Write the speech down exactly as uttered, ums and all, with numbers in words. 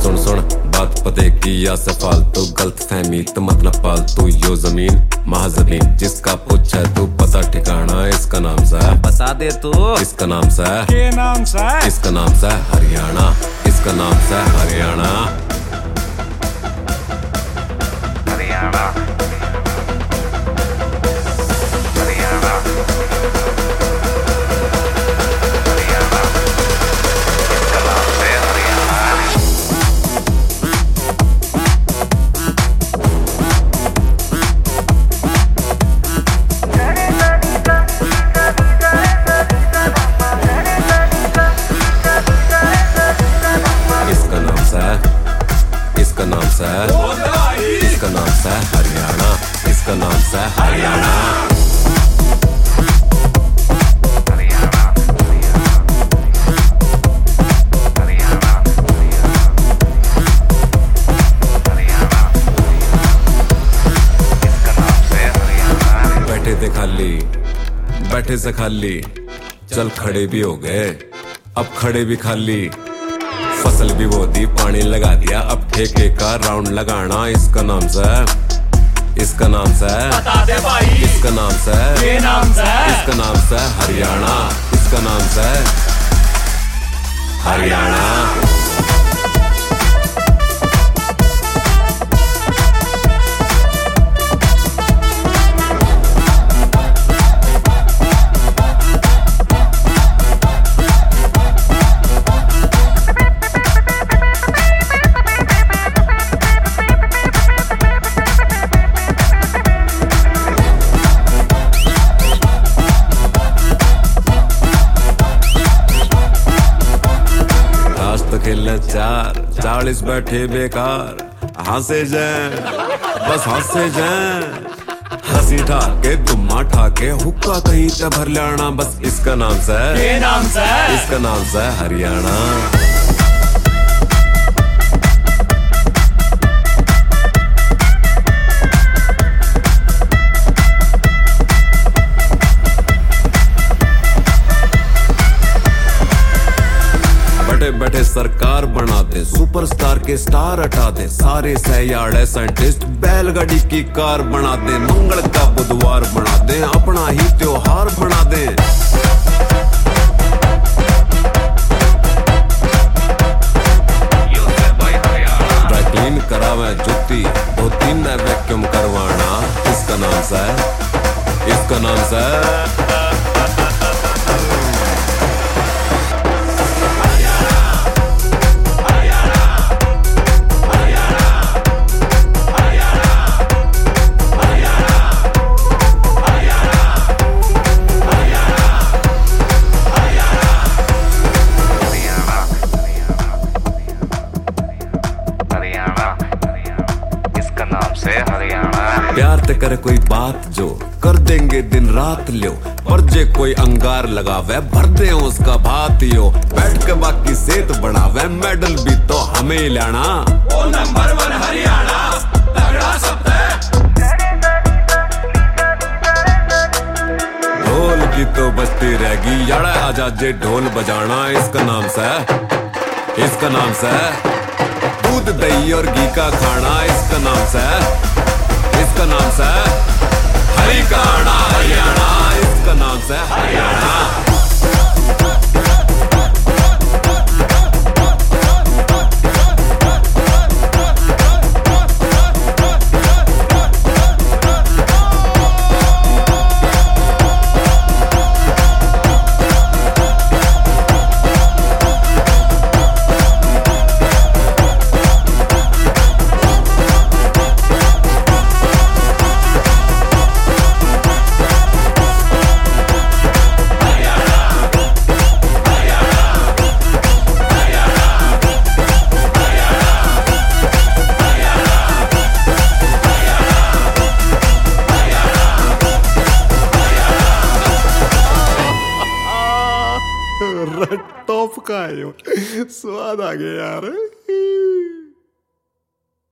सुन सुन बात पते की या से फालतू गलत फहमी तो मत न पालतू। यो जमीन महाजमीन जिसका पूछे तू पता ठिकाना इसका नाम सा है। बता दे तू इसका नाम सा है। के नाम सा है? इसका नाम सा है हरियाणा। इसका नाम सा है हरियाणा। हरियाणा इसका नाम सा है इसका नाम सा है हरियाणा। इसका नाम सा है हरियाणा। बैठे थे खाली बैठे से खाली चल खड़े भी हो गए अब खड़े भी खाली। फसल भी बो दी पानी लगा दिया अब ठेके का राउंड लगाना। इसका नाम सा है इसका नाम सा है बता दे भाई इसका नाम सा है। के नाम सा है? इसका नाम सा है हरियाणा। इसका नाम सा है हरियाणा। खेलने चार चालीस बैठे बेकार हंसे जाए बस हंसे जाए। हंसी ठाके दुम्मा ठाके हुक्का कहीं से भर लेना बस। इसका नाम सा है के नाम सा है? इसका नाम सा है हरियाणा। बैठे सरकार बना दे सुपरस्टार के स्टार हटा दे। सारे सयाड़े साइंटिस्ट बैलगाड़ी की कार बना दे। मंगल का बुधवार बना दे अपना ही त्योहार बना दे। ड्राई क्लीन करावे जुत्ती दो तीन वैक्यूम करवाना। इसका नाम सा है इसका नाम सा है हरियाणा। प्यार ते करे कोई बात जो कर देंगे दिन रात लियो। पर जे कोई अंगार लगावे भर दे उसका भात यो। बैठ के बाकी सेहत बढ़ावे मेडल भी तो हमें ही लेना। वो नंबर वन हरियाणा तगड़ा शब्द है। ढोल की तो बजती रहेगी याड़ा आजा जे ढोल बजाना। इसका नाम सा है इसका नाम सा है दूध दही और घी का खाना। इसका नाम सा है इसका नाम सा है हरियाणा हरियाणा। इसका नाम सा है हरियाणा। टॉप का है, स्वाद आ गया यार।